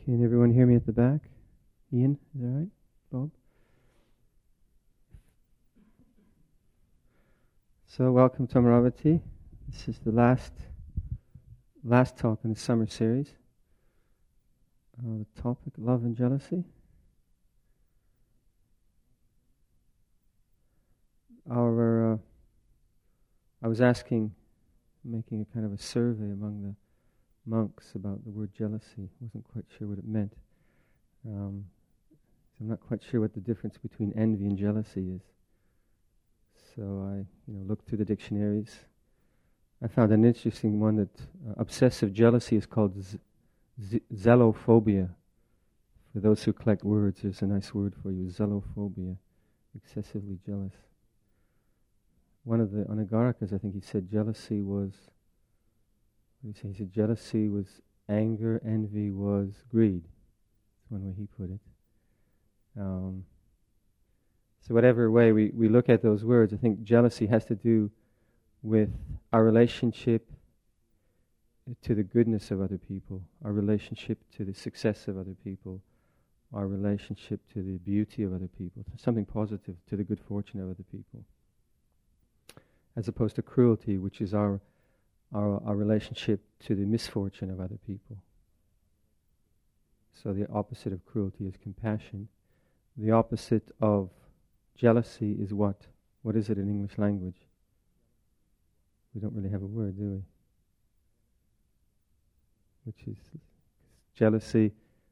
Can everyone hear me at the back? Ian, is that right? Bob? So welcome to Amaravati. This is the last talk in the summer series. The topic, love and jealousy. I was making a kind of a survey among the monks about the word jealousy. Wasn't quite sure what it meant. So I'm not quite sure what the difference between envy and jealousy is. So I looked through the dictionaries. I found an interesting one that obsessive jealousy is called zealophobia. For those who collect words, there's a nice word for you, zealophobia, excessively jealous. One of the Anagarikas, I think he said jealousy was, what did he say? He said jealousy was anger, envy was greed. That's one way he put it. So whatever way we look at those words, I think jealousy has to do with our relationship to the goodness of other people, our relationship to the success of other people, our relationship to the beauty of other people, something positive, to the good fortune of other people. As opposed to cruelty, which is our relationship to the misfortune of other people. So the opposite of cruelty is compassion. The opposite of jealousy is what? What is it in English language? We don't really have a word, do we? Which is jealousy,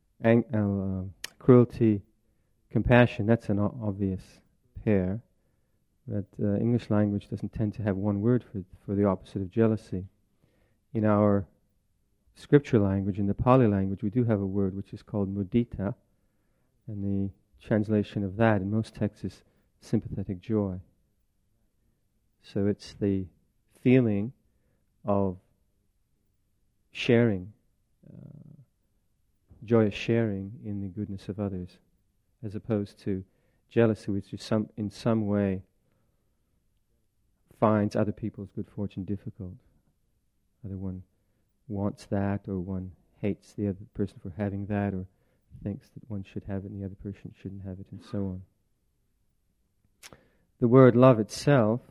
cruelty, compassion. That's an obvious pair. But English language doesn't tend to have one word for the opposite of jealousy. In our scripture language, in the Pali language, we do have a word which is called mudita, and the translation of that in most texts is sympathetic joy. So it's the feeling of sharing, joyous sharing in the goodness of others, as opposed to jealousy, which is in some way finds other people's good fortune difficult. Either one wants that, or one hates the other person for having that, or thinks that one should have it and the other person shouldn't have it, and so on. The word love itself,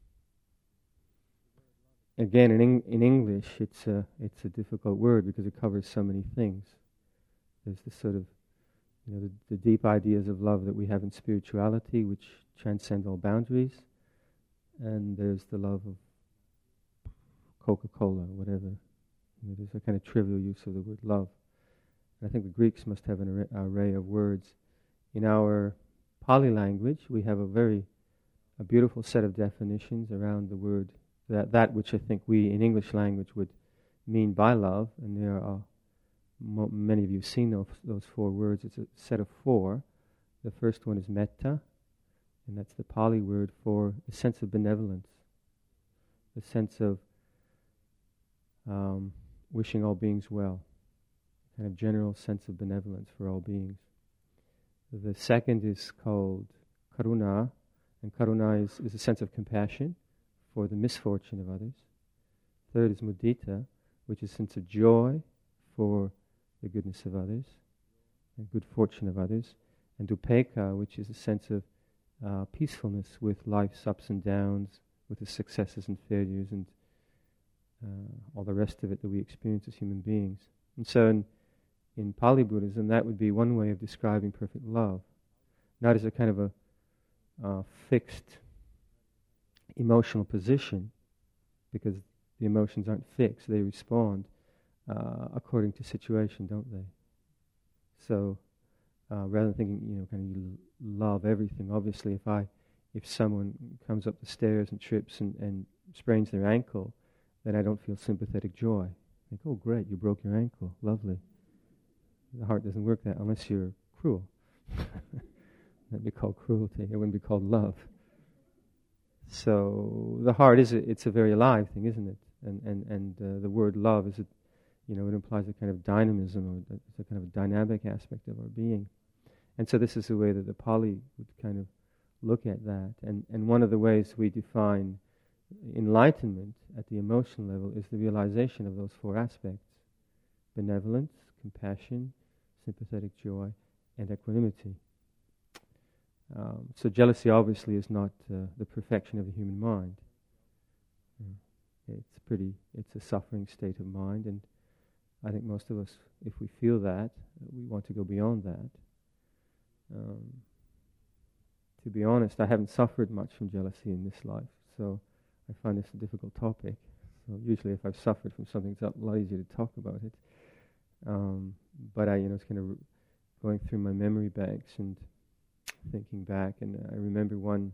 again in English, it's a difficult word because it covers so many things. There's the sort of the deep ideas of love that we have in spirituality, which transcend all boundaries. And there's the love of Coca-Cola, whatever. There's a kind of trivial use of the word love. And I think the Greeks must have an array of words. In our Pali language, we have a beautiful set of definitions around the word, that which I think we in English language would mean by love. And there are, many of you have seen those four words. It's a set of four. The first one is metta. And that's the Pali word for the sense of benevolence, the sense of wishing all beings well, kind of general sense of benevolence for all beings. The second is called karuna, and karuna is a sense of compassion for the misfortune of others. Third is mudita, which is a sense of joy for the goodness of others and good fortune of others. And upekkha, which is a sense of peacefulness with life's ups and downs, with the successes and failures and all the rest of it that we experience as human beings. And so in Pali Buddhism, that would be one way of describing perfect love. Not as a kind of a fixed emotional position, because the emotions aren't fixed, they respond according to situation, don't they? So rather than thinking, kind of you love everything. Obviously, if someone comes up the stairs and trips and sprains their ankle, then I don't feel sympathetic joy. I think, oh great, you broke your ankle, lovely. The heart doesn't work that unless you're cruel. That'd be called cruelty. It wouldn't be called love. So the heart it's a very alive thing, isn't it? And the word love it implies a kind of dynamism, or it's a kind of dynamic aspect of our being. And so this is the way that the Pali would kind of look at that. And one of the ways we define enlightenment at the emotional level is the realization of those four aspects: benevolence, compassion, sympathetic joy, and equanimity. So jealousy obviously is not the perfection of the human mind. It's a suffering state of mind, and I think most of us, if we feel that, we want to go beyond that. To be honest, I haven't suffered much from jealousy in this life, so I find this a difficult topic. So usually if I've suffered from something, it's a lot easier to talk about it. But I, it's kind of going through my memory banks and thinking back, and I remember one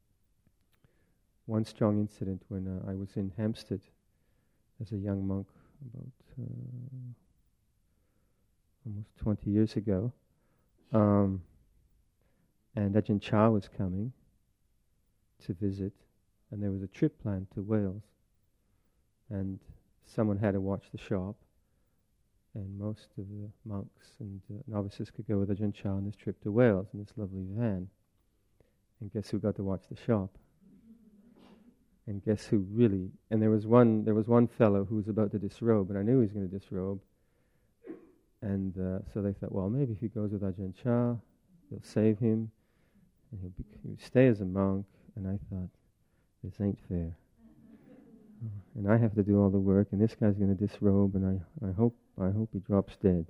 strong incident when I was in Hampstead as a young monk about almost 20 years ago. And Ajahn Chah was coming to visit, and there was a trip planned to Wales. And someone had to watch the shop, and most of the monks and novices could go with Ajahn Chah on this trip to Wales in this lovely van. And guess who got to watch the shop? And guess who really? And there was one fellow who was about to disrobe, and I knew he was going to disrobe. And so they thought, well, maybe if he goes with Ajahn Chah, they'll save him, and he'll stay as a monk. And I thought, this ain't fair. And I have to do all the work, and this guy's going to disrobe, and I hope he drops dead.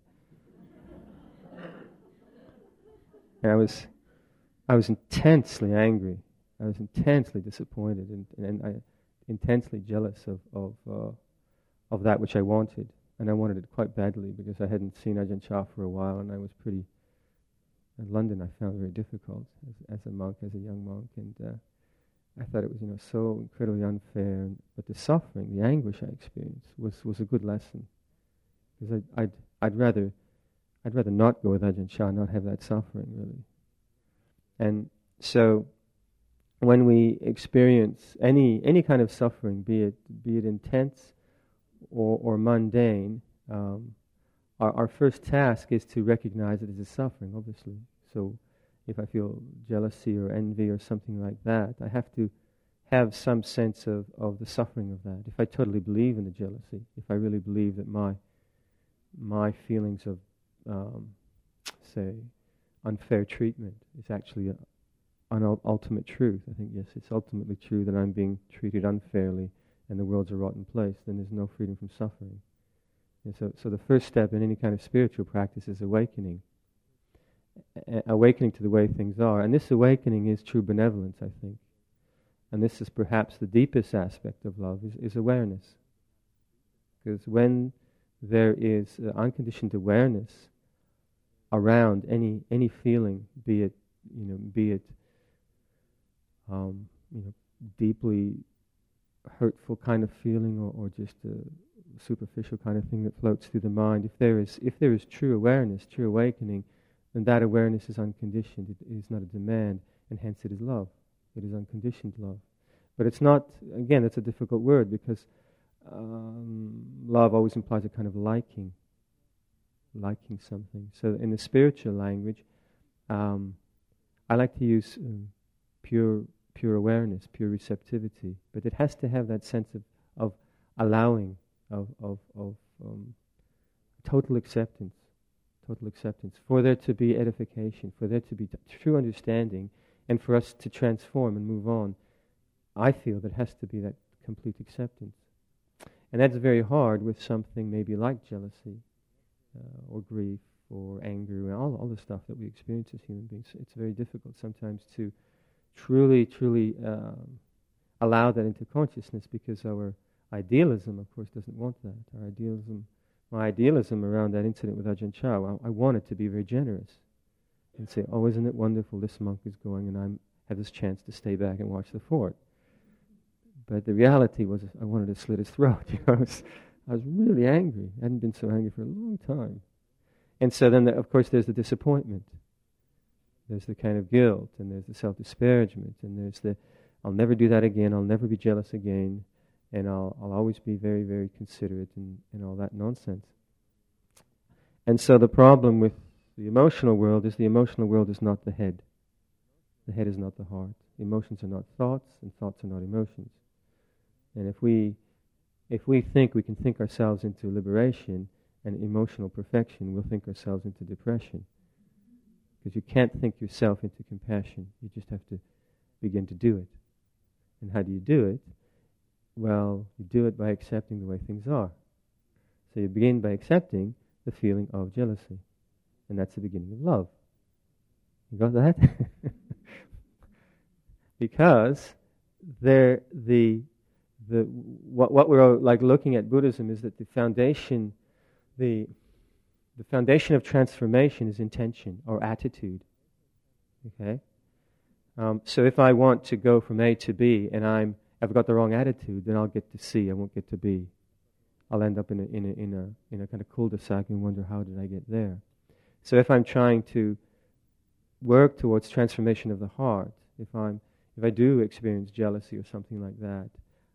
And I was intensely angry. I was intensely disappointed, and I intensely jealous of that which I wanted, and I wanted it quite badly because I hadn't seen Ajahn Chah for a while, and I was pretty. In London, I found very difficult as a monk, as a young monk, and I thought it was, so incredibly unfair. But the suffering, the anguish I experienced was a good lesson, because I'd rather not go with Ajahn Chah, not have that suffering really. And so, when we experience any kind of suffering, be it intense or mundane, our first task is to recognize it as a suffering, obviously. So if I feel jealousy or envy or something like that, I have to have some sense of the suffering of that. If I totally believe in the jealousy, if I really believe that my feelings of, say, unfair treatment is actually an ultimate truth, I think, yes, it's ultimately true that I'm being treated unfairly and the world's a rotten place, then there's no freedom from suffering. And so the first step in any kind of spiritual practice is awakening. Awakening to the way things are. And this awakening is true benevolence, I think. And this is perhaps the deepest aspect of love, is awareness. Because when there is unconditioned awareness around any feeling, be it deeply hurtful kind of feeling or just a superficial kind of thing that floats through the mind, if there is true awareness, true awakening, then that awareness is unconditioned. It is not a demand, and hence it is love. It is unconditioned love. But it's not, again, that's a difficult word, because love always implies a kind of liking something. So in the spiritual language, I like to use pure awareness, pure receptivity, but it has to have that sense of allowing, of total acceptance, for there to be edification, for there to be true understanding, and for us to transform and move on. I feel there has to be that complete acceptance. And that's very hard with something maybe like jealousy, or grief, or anger, and all the stuff that we experience as human beings. It's very difficult sometimes to truly allow that into consciousness, because our idealism, of course, doesn't want that. My idealism around that incident with Ajahn Chah, I wanted to be very generous and say, oh, isn't it wonderful this monk is going and I have this chance to stay back and watch the fort. But the reality was I wanted to slit his throat. I was really angry. I hadn't been so angry for a long time. And so then, of course, there's the disappointment. There's the kind of guilt, and there's the self-disparagement, and there's the, I'll never do that again, I'll never be jealous again, and I'll always be very, very considerate, and all that nonsense. And so the problem with the emotional world is not the head. The head is not the heart. Emotions are not thoughts, and thoughts are not emotions. And if we think we can think ourselves into liberation, and emotional perfection, we'll think ourselves into depression. Because you can't think yourself into compassion. You just have to begin to do it. And how do you do it? Well, you do it by accepting the way things are. So you begin by accepting the feeling of jealousy. And that's the beginning of love. You got that? Because what we're like looking at Buddhism is that the foundation of transformation is intention or attitude. Okay? So if I want to go from A to B and I've got the wrong attitude, then I'll get to C. I won't get to B. I'll end up in a kind of cul-de-sac and wonder, how did I get there? So if I'm trying to work towards transformation of the heart, if I do experience jealousy or something like that,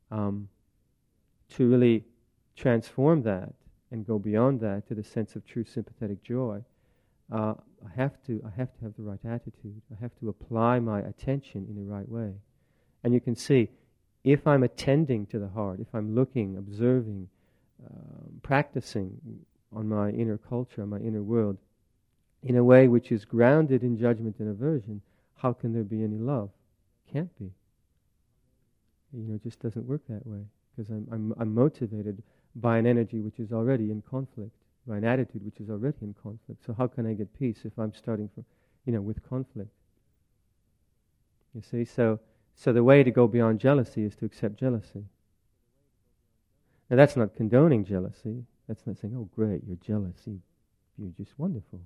to really transform that and go beyond that to the sense of true sympathetic joy, I have to have the right attitude. I have to apply my attention in the right way. And you can see, if I'm attending to the heart, if I'm looking, observing, practicing on my inner culture, on my inner world, in a way which is grounded in judgment and aversion, how can there be any love? Can't be. It just doesn't work that way, because I'm motivated by an energy which is already in conflict, by an attitude which is already in conflict. So how can I get peace if I'm starting from, with conflict? You see, so the way to go beyond jealousy is to accept jealousy. Now that's not condoning jealousy. That's not saying, oh great, you're jealous, you're just wonderful.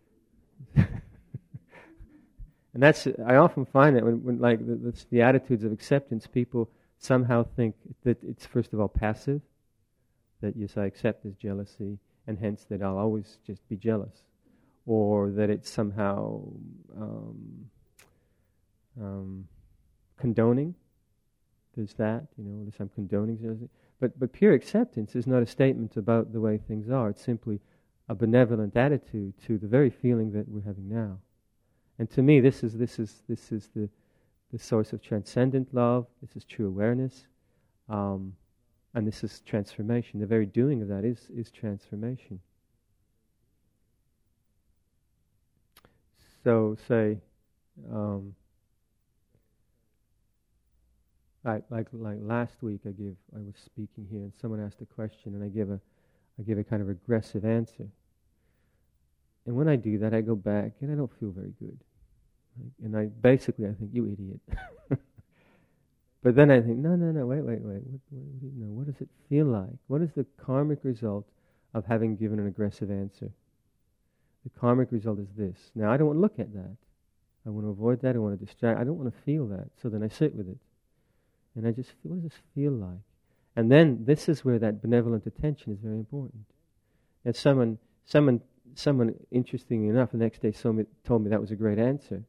And I often find that when like the attitudes of acceptance, people somehow think that it's first of all passive, that yes, I accept this jealousy, and hence that I'll always just be jealous, or that it's somehow condoning. There's that, this I'm condoning jealousy. But pure acceptance is not a statement about the way things are. It's simply a benevolent attitude to the very feeling that we're having now. And to me, this is the source of transcendent love. This is true awareness, and this is transformation. The very doing of that is transformation. So, say, like last week, I was speaking here, and someone asked a question, and I give a kind of aggressive answer. And when I do that, I go back, and I don't feel very good. And I think, you idiot. But then I think, no, wait. What does it feel like? What is the karmic result of having given an aggressive answer? The karmic result is this. Now, I don't want to look at that. I want to avoid that. I want to distract. I don't want to feel that. So then I sit with it. And I just feel, what does this feel like? And then this is where that benevolent attention is very important. And someone interestingly enough, the next day told me that was a great answer.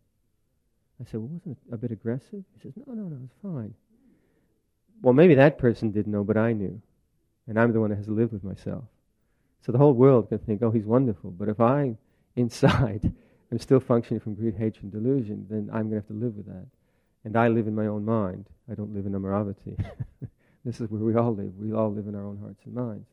I said, well, wasn't it a bit aggressive? He says, no, it's fine. Well, maybe that person didn't know, but I knew. And I'm the one that has to live with myself. So the whole world can think, oh, he's wonderful. But if I, inside, am still functioning from greed, hatred, and delusion, then I'm going to have to live with that. And I live in my own mind. I don't live in Amaravati. This is where we all live. We all live in our own hearts and minds.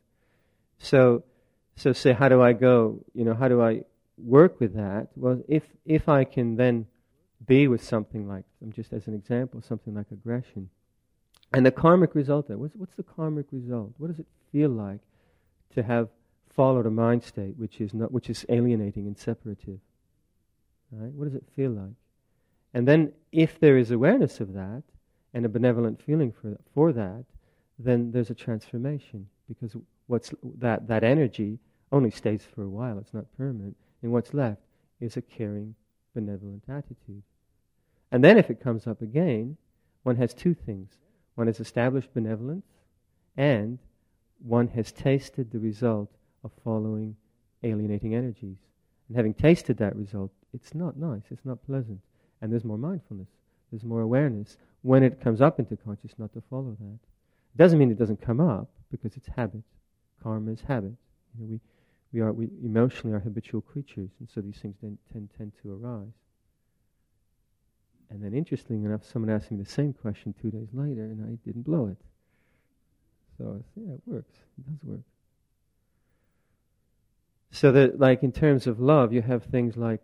So say, how do I go? How do I work with that? Well, if I can then be with something like, just as an example, something like aggression, and the karmic result there. What's the karmic result? What does it feel like to have followed a mind state which is alienating and separative? Right? What does it feel like? And then, if there is awareness of that and a benevolent feeling for that, then there's a transformation, because that energy only stays for a while. It's not permanent, and what's left is a caring, benevolent attitude. And then, if it comes up again, one has two things. One has established benevolence, and one has tasted the result of following alienating energies. And having tasted that result, it's not nice, it's not pleasant. And there's more mindfulness, there's more awareness when it comes up into consciousness not to follow that. It doesn't mean it doesn't come up, because it's habit. Karma is habit. We emotionally are habitual creatures, and so these things tend to arise. And then, interestingly enough, someone asked me the same question 2 days later, and I didn't blow it. So, yeah, it works. It does work. So that, like in terms of love, you have things like,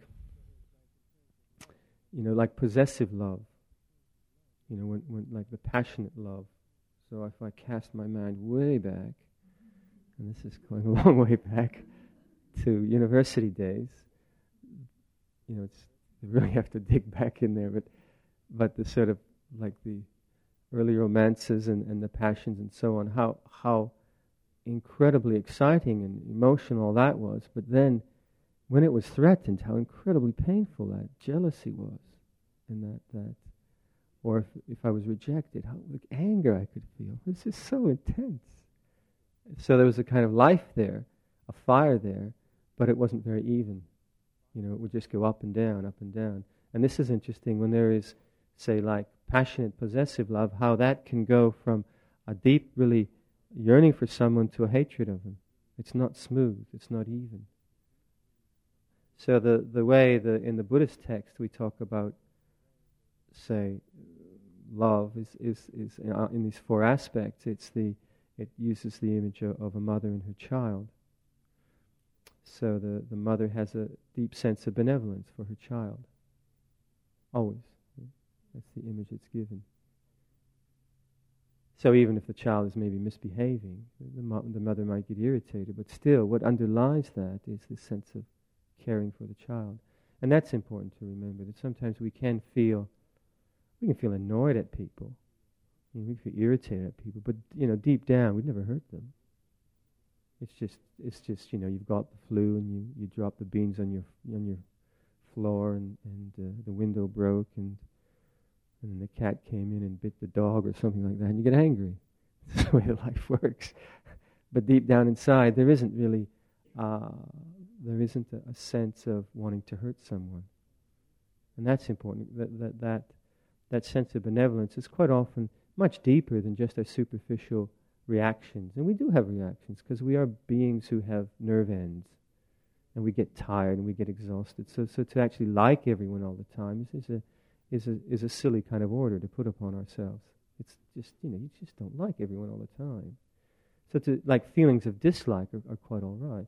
like possessive love. When like the passionate love. So if I cast my mind way back, and this is going a long way back to university days, it's you really have to dig back in there, but the sort of like the early romances and the passions and so on, how incredibly exciting and emotional that was. But then when it was threatened, how incredibly painful that jealousy was, and that or if I was rejected, how like anger I could feel. It was just so intense. So there was a kind of life there, a fire there, but it wasn't very even. It would just go up and down, up and down. And this is interesting when there is, say, like passionate, possessive love, how that can go from a deep, really yearning for someone to a hatred of them. It's not smooth, it's not even. So the way in the Buddhist text we talk about, say, love is in these four aspects. It uses the image of a mother and her child. So the mother has a deep sense of benevolence for her child. Always. That's the image it's given. So even if the child is maybe misbehaving, the mother might get irritated, but still what underlies that is this sense of caring for the child. And that's important to remember, that sometimes we can feel annoyed at people. We can feel irritated at people, but deep down we've never hurt them. It's just you've got the flu and you drop the beans on your floor and the window broke and the cat came in and bit the dog or something like that, and you get angry. That's the way life works. But deep down inside, there isn't really a sense of wanting to hurt someone, and that's important. That sense of benevolence is quite often much deeper than just our superficial reactions. And we do have reactions because we are beings who have nerve ends, and we get tired and we get exhausted. So to actually like everyone all the time is a silly kind of order to put upon ourselves. It's just you just don't like everyone all the time. So to like feelings of dislike are quite all right.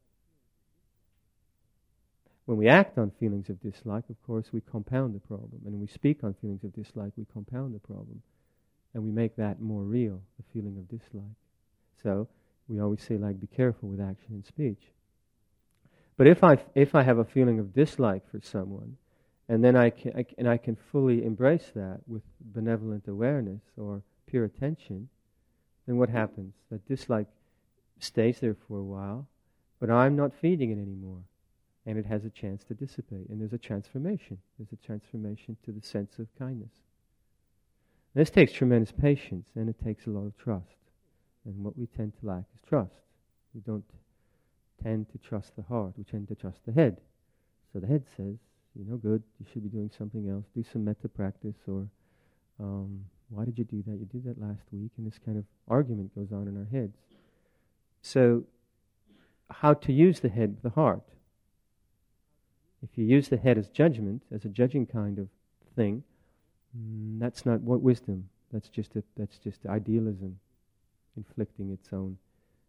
When we act on feelings of dislike, of course, we compound the problem. And when we speak on feelings of dislike, we compound the problem. And we make that more real, the feeling of dislike. So we always say, like, be careful with action and speech. But if I have a feeling of dislike for someone, and then I can fully embrace that with benevolent awareness or pure attention, then what happens? That dislike stays there for a while, but I'm not feeding it anymore. And it has a chance to dissipate. And there's a transformation. There's a transformation to the sense of kindness. This takes tremendous patience, and it takes a lot of trust. And what we tend to lack is trust. We don't tend to trust the heart. We tend to trust the head. So the head says, you're no good, you should be doing something else. Do some metta practice, or why did you do that? You did that last week. And this kind of argument goes on in our heads. So how to use the head with the heart? If you use the head as judgment, as a judging kind of thing, that's not what wisdom. That's just idealism, inflicting its own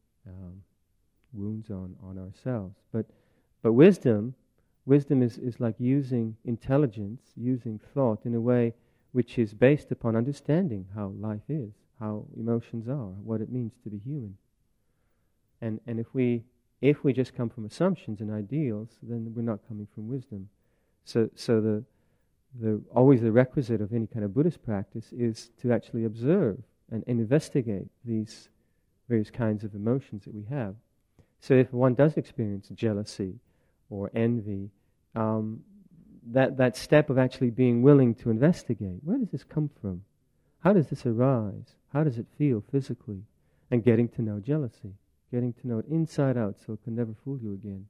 wounds on ourselves. But wisdom is like using intelligence, using thought in a way which is based upon understanding how life is, how emotions are, what it means to be human. And if we just come from assumptions and ideals, then we're not coming from wisdom. So always the requisite of any kind of Buddhist practice is to actually observe and investigate these various kinds of emotions that we have. So if one does experience jealousy or envy, that step of actually being willing to investigate, where does this come from? How does this arise? How does it feel physically? And getting to know jealousy. Getting to know it inside out so it can never fool you again.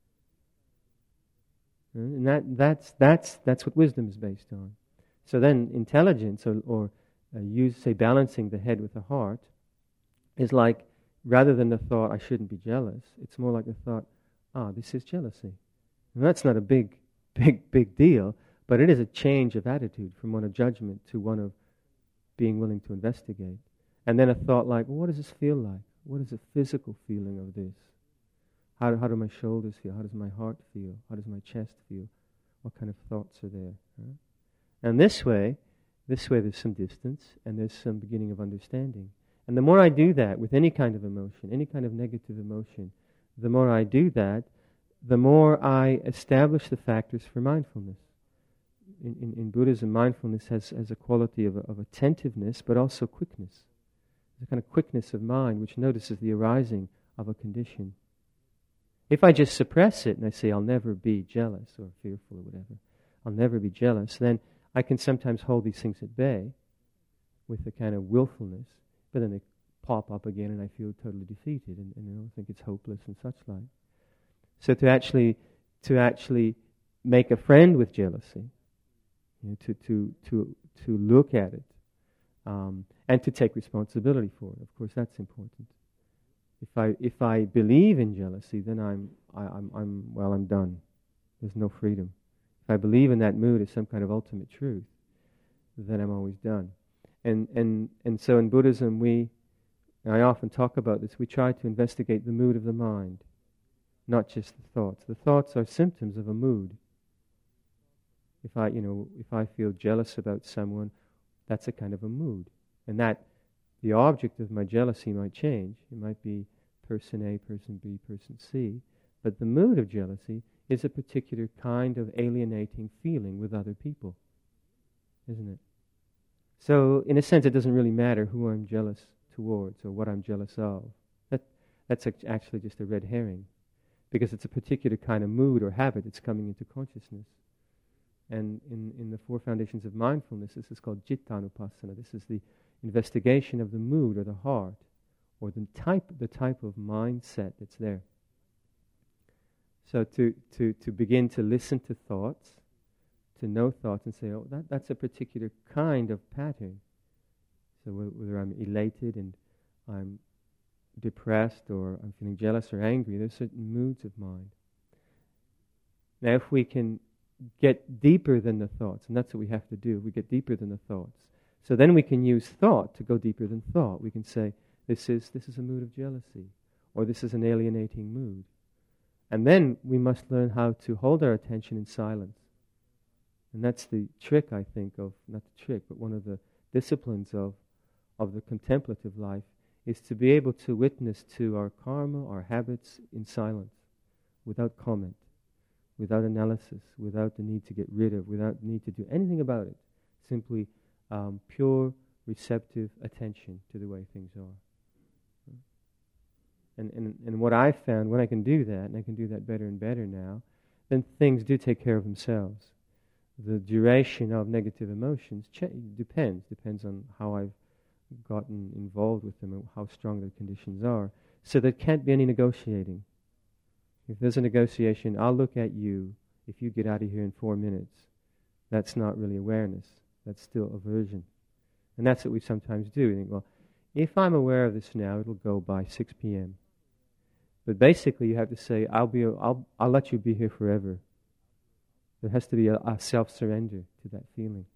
And that's what wisdom is based on. So then intelligence or balancing the head with the heart is like, rather than the thought, I shouldn't be jealous, it's more like the thought, this is jealousy. And that's not a big deal, but it is a change of attitude from one of judgment to one of being willing to investigate. And then a thought like, what does this feel like? What is the physical feeling of this? How do my shoulders feel? How does my heart feel? How does my chest feel? What kind of thoughts are there? Right? And this way there's some distance and there's some beginning of understanding. And the more I do that with any kind of emotion, any kind of negative emotion, the more I do that, the more I establish the factors for mindfulness. In Buddhism, mindfulness has a quality of attentiveness, but also quickness. The kind of quickness of mind which notices the arising of a condition. If I just suppress it and I say, I'll never be jealous or fearful or whatever, I'll never be jealous, then I can sometimes hold these things at bay with a kind of willfulness, but then they pop up again and I feel totally defeated and I think it's hopeless and such like. So to actually make a friend with jealousy, to look at it, and to take responsibility for it. Of course, that's important. If I believe in jealousy, then I'm done. There's no freedom. If I believe in that mood as some kind of ultimate truth, then I'm always done. And so in Buddhism, I often talk about this. We try to investigate the mood of the mind, not just the thoughts. The thoughts are symptoms of a mood. If I feel jealous about someone, that's a kind of a mood. And that the object of my jealousy might change. It might be person A, person B, person C. But the mood of jealousy is a particular kind of alienating feeling with other people. Isn't it? So, in a sense, it doesn't really matter who I'm jealous towards or what I'm jealous of. That's actually just a red herring. Because it's a particular kind of mood or habit that's coming into consciousness. And in the four foundations of mindfulness, this is called Cittanupassana. This is the investigation of the mood or the heart, or the type of mindset that's there. So to begin to listen to thoughts, to know thoughts and say, oh, that's a particular kind of pattern. So whether I'm elated and I'm depressed or I'm feeling jealous or angry, there's certain moods of mind. Now if we can get deeper than the thoughts, and that's what we have to do, we get deeper than the thoughts. So then we can use thought to go deeper than thought. We can say, this is a mood of jealousy, or this is an alienating mood. And then we must learn how to hold our attention in silence. And that's the trick, I think, not the trick, but one of the disciplines of the contemplative life, is to be able to witness to our karma, our habits, in silence, without comment, without analysis, without the need to get rid of, without the need to do anything about it. Simply pure, receptive attention to the way things are. And what I've found, when I can do that, and I can do that better and better now, then things do take care of themselves. The duration of negative emotions depends on how I've gotten involved with them and how strong their conditions are. So there can't be any negotiating. If there's a negotiation, I'll look at you if you get out of here in 4 minutes. That's not really awareness. That's still aversion. And that's what we sometimes do. We think, well, if I'm aware of this now, it'll go by 6 p.m. But basically you have to say, I'll let you be here forever. There has to be a self-surrender to that feeling.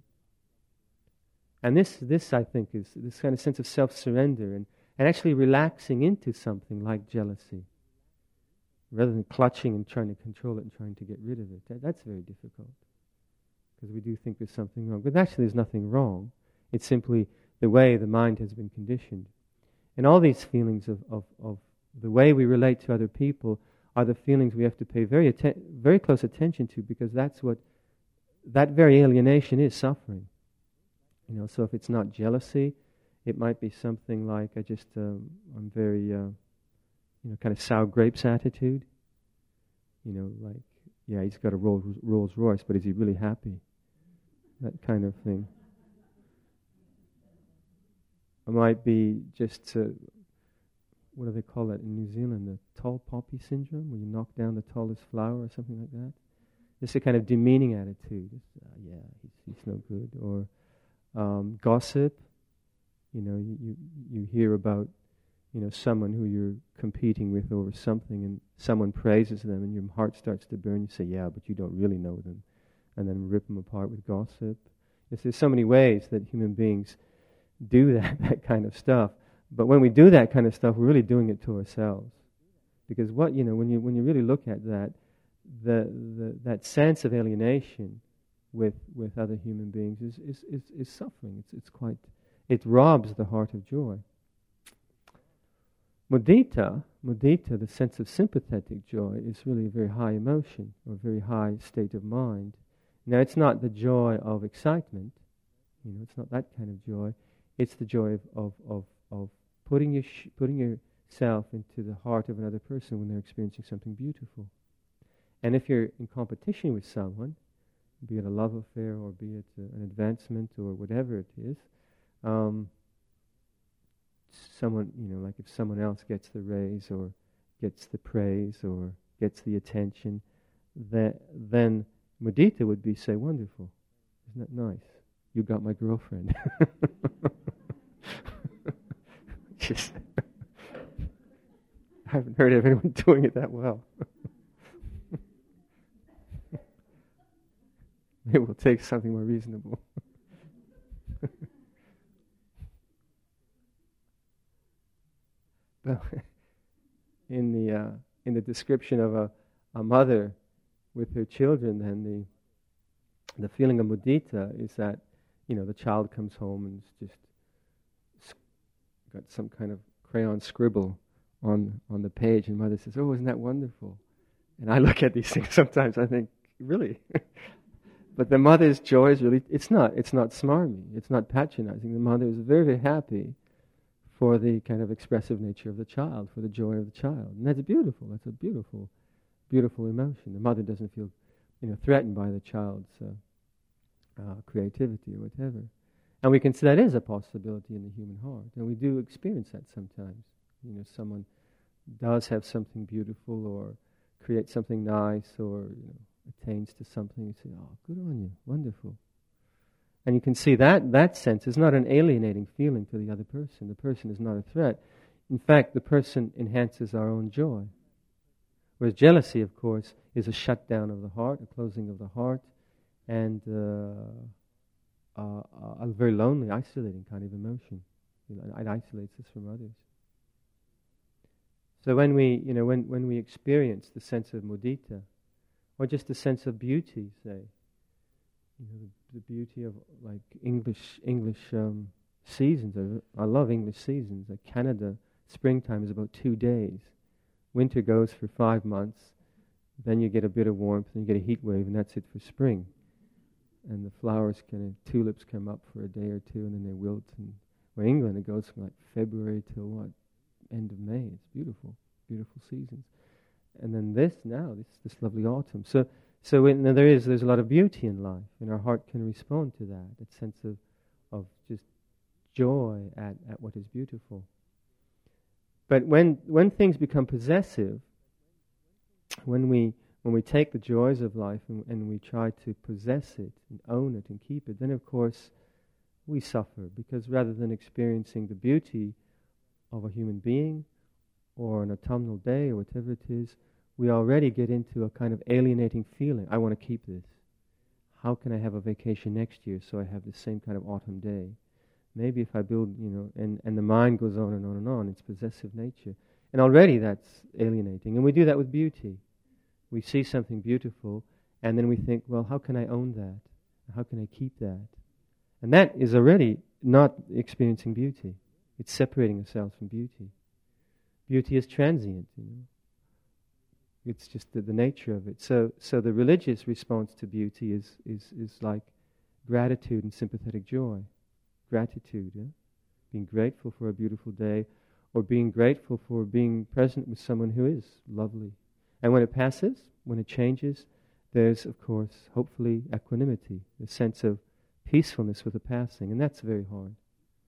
And this I think is this kind of sense of self-surrender and actually relaxing into something like jealousy, rather than clutching and trying to control it and trying to get rid of it. That's very difficult, because we do think there's something wrong. But actually there's nothing wrong. It's simply the way the mind has been conditioned. And all these feelings of the way we relate to other people are the feelings we have to pay very close attention to, because that's what that very alienation is, suffering. So if it's not jealousy, it might be something like I'm very kind of sour grapes attitude. Like, yeah, he's got a Rolls Royce, but is he really happy? That kind of thing. It might be just, what do they call that in New Zealand? The tall poppy syndrome, where you knock down the tallest flower or something like that. Just a kind of demeaning attitude. He's no good. Or gossip. You hear about someone who you're competing with over something, and someone praises them, and your heart starts to burn. You say, yeah, but you don't really know them. And then rip them apart with gossip. There's so many ways that human beings do that kind of stuff. But when we do that kind of stuff, we're really doing it to ourselves. Because when you really look at that, that sense of alienation with other human beings is suffering. It robs the heart of joy. Mudita, the sense of sympathetic joy, is really a very high emotion or very high state of mind. Now, it's not the joy of excitement. It's not that kind of joy. It's the joy of putting yourself into the heart of another person when they're experiencing something beautiful. And if you're in competition with someone, be it a love affair or be it an advancement or whatever it is, someone, like if someone else gets the raise or gets the praise or gets the attention, then mudita would be, say, wonderful. Isn't that nice? You got my girlfriend. I haven't heard of anyone doing it that well. Maybe we'll take something more reasonable. Well, in the description of a mother with her children, then the feeling of mudita is that the child comes home and it's just got some kind of crayon scribble on the page, and mother says, "Oh, isn't that wonderful?" And I look at these things sometimes. I think, really. But the mother's joy is really, it's not smarmy, it's not patronizing. The mother is very, very happy for the kind of expressive nature of the child, for the joy of the child. And that's beautiful. That's a beautiful, beautiful emotion. The mother doesn't feel, threatened by the child's creativity or whatever. And we can say that is a possibility in the human heart. And we do experience that sometimes. Someone does have something beautiful or creates something nice or, attains to something, you say, "Oh, good on you, wonderful." And you can see that sense is not an alienating feeling to the other person. The person is not a threat. In fact, the person enhances our own joy. Whereas jealousy, of course, is a shutdown of the heart, a closing of the heart, and a very lonely, isolating kind of emotion. It isolates us from others. So when we experience the sense of mudita, or just the sense of beauty, say, the beauty of like English seasons. I love English seasons. Like Canada, springtime is about 2 days. Winter goes for 5 months. Then you get a bit of warmth, and you get a heat wave, and that's it for spring. And the flowers tulips come up for a day or two, and then they wilt. And England, it goes from like February till end of May. It's beautiful, beautiful seasons. And then this lovely autumn. So there's a lot of beauty in life, and our heart can respond to that sense of just joy at what is beautiful. But when things become possessive, when we take the joys of life and we try to possess it and own it and keep it, then of course we suffer, because rather than experiencing the beauty of a human being or an autumnal day or whatever it is, we already get into a kind of alienating feeling. I want to keep this. How can I have a vacation next year so I have the same kind of autumn day? Maybe if I build, and the mind goes on and on and on, it's possessive nature. And already that's alienating. And we do that with beauty. We see something beautiful, and then we think, well, how can I own that? How can I keep that? And that is already not experiencing beauty. It's separating ourselves from beauty. Beauty is transient, It's just the nature of it. So the religious response to beauty is like gratitude and sympathetic joy. Gratitude, being grateful for a beautiful day, or being grateful for being present with someone who is lovely. And when it passes, when it changes, there's, of course, hopefully equanimity, a sense of peacefulness with the passing, and that's very hard.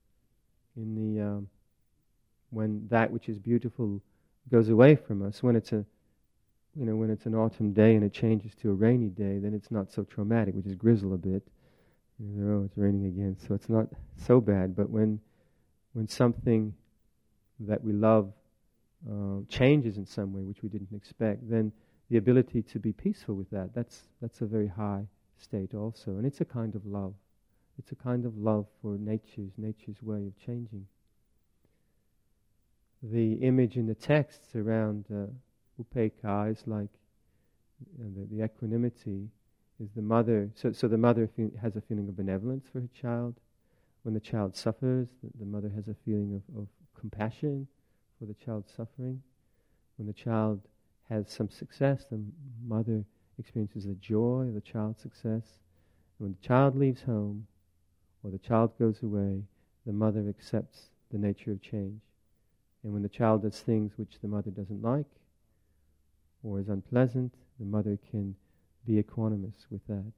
When that which is beautiful goes away from us, when it's an autumn day and it changes to a rainy day, then it's not so traumatic. We just grizzle a bit. Oh, it's raining again, so it's not so bad. But when something that we love changes in some way, which we didn't expect, then the ability to be peaceful with that's a very high state also. And it's a kind of love. It's a kind of love for nature's way of changing. The image in the texts around Upekkha is like the equanimity is the mother. So the mother has a feeling of benevolence for her child. When the child suffers, the mother has a feeling of compassion for the child's suffering. When the child has some success, the mother experiences the joy of the child's success. And when the child leaves home or the child goes away, the mother accepts the nature of change. And when the child does things which the mother doesn't like or is unpleasant, the mother can be equanimous with that.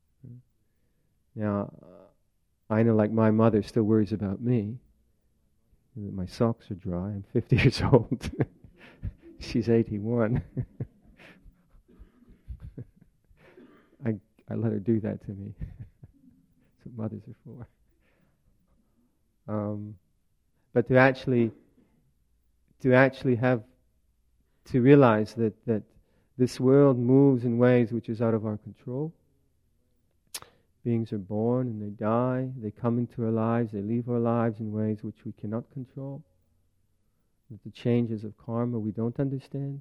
Now, I know, like, my mother still worries about me. My socks are dry. I'm 50 years old. She's 81. I let her do that to me. That's what mothers are for. But to actually realize that this world moves in ways which is out of our control. Beings are born and they die, they come into our lives, they leave our lives in ways which we cannot control. That the changes of karma we don't understand.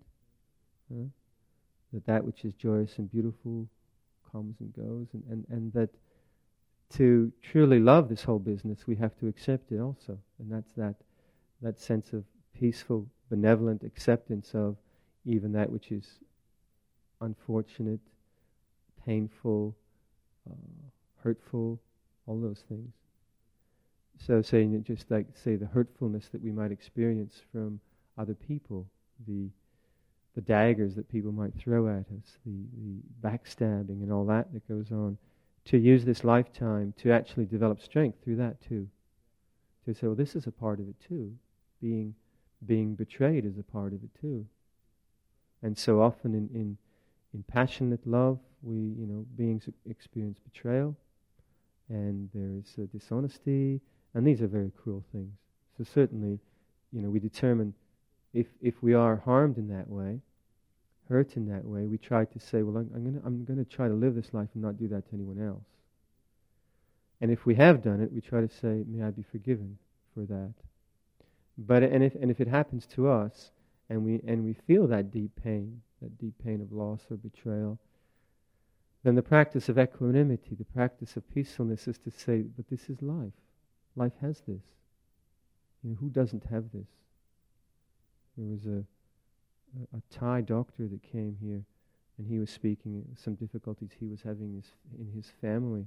That which is joyous and beautiful comes and goes. And that to truly love this whole business, we have to accept it also. And that's that sense of peaceful, benevolent acceptance of even that which is unfortunate, painful, hurtful, all those things. So saying it just like, say, the hurtfulness that we might experience from other people, the daggers that people might throw at us, the backstabbing and all that goes on, to use this lifetime to actually develop strength through that too. To say, well, this is a part of it too. Being betrayed is a part of it too. And so often in passionate love, beings experience betrayal, and there is dishonesty, and these are very cruel things. So certainly, we determine if we are harmed in that way, hurt in that way, we try to say, well, I'm going to try to live this life and not do that to anyone else. And if we have done it, we try to say, may I be forgiven for that. But if it happens to us, and we feel that deep pain of loss or betrayal, then the practice of equanimity, the practice of peacefulness, is to say, but this is life. Life has this. Who doesn't have this? There was a Thai doctor that came here, and he was speaking some difficulties he was having in his family.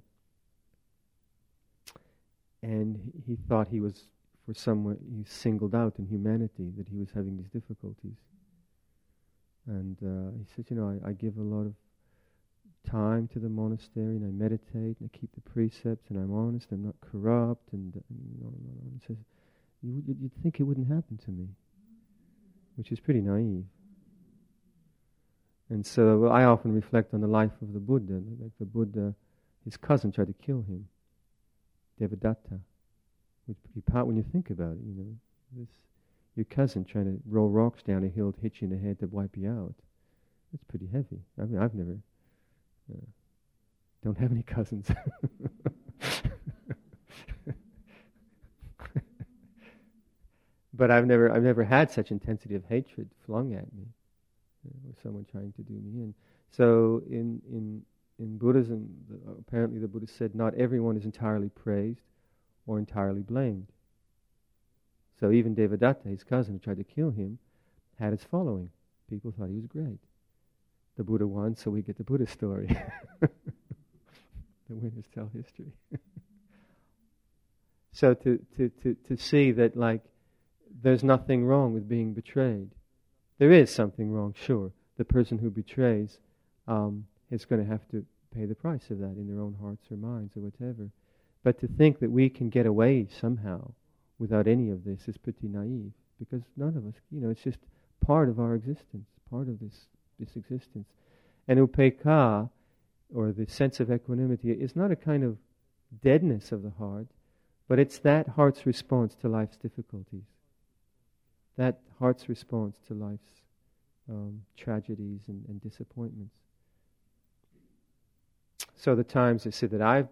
And he thought he was singled out in humanity, that he was having these difficulties. And he said, I give a lot of time to the monastery, and I meditate, and I keep the precepts, and I'm honest, I'm not corrupt, and he says, you'd think it wouldn't happen to me, which is pretty naive. And so I often reflect on the life of the Buddha. Like the Buddha, his cousin tried to kill him, Devadatta. Which pretty part when you think about it, your cousin trying to roll rocks down a hill to hit you in the head to wipe you out. That's pretty heavy. I mean, I've never, don't have any cousins. But I've never had such intensity of hatred flung at me, or someone trying to do me in. So in Buddhism, apparently the Buddha said, not everyone is entirely praised or entirely blamed. So even Devadatta, his cousin who tried to kill him, had his following. People thought he was great. The Buddha won, so we get the Buddha story. The winners tell history. So to see that, like, there's nothing wrong with being betrayed. There is something wrong, sure. The person who betrays is going to have to pay the price of that in their own hearts or minds or whatever. But to think that we can get away somehow without any of this is pretty naive, because none of us, it's just part of our existence, part of this existence. And upekkha, or the sense of equanimity, is not a kind of deadness of the heart, but it's that heart's response to life's difficulties, that heart's response to life's tragedies and disappointments. So the times I say that I've